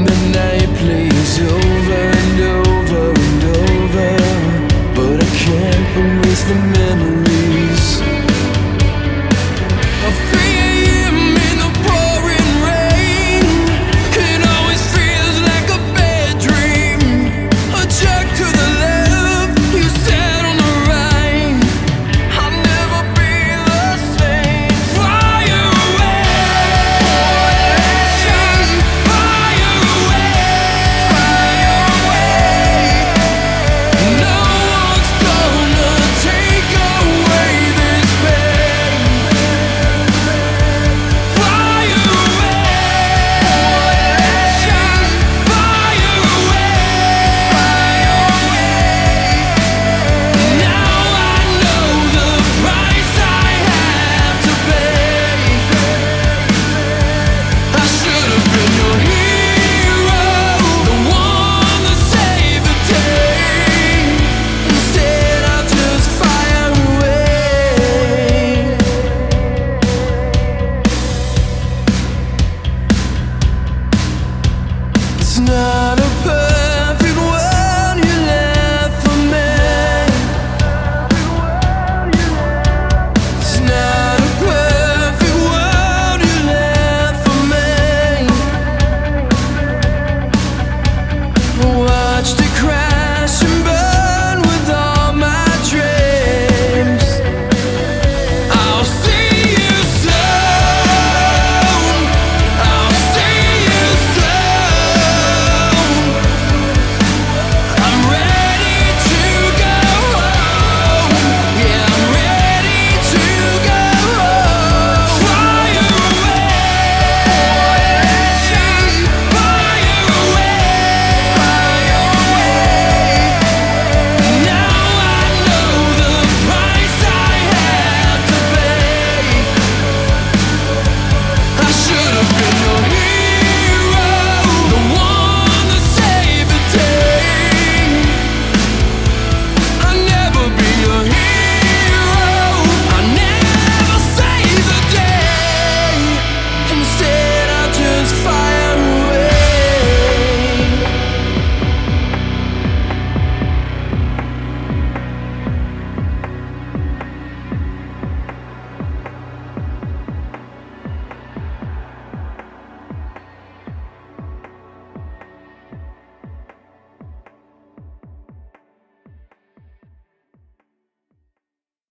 the night plays over and over and over, but I can't erase the memories of 3 a.m. in the pouring rain. It always feels like a bad dream. A jerk to the left, you sat on the right. I'll never be the same. Fly away, fly away. No one's gonna take away this pain. Fly away, fly away. Now I know the price I have to pay. I should have been your hero, the one that saved the day. Instead I'll just fire away. It's not a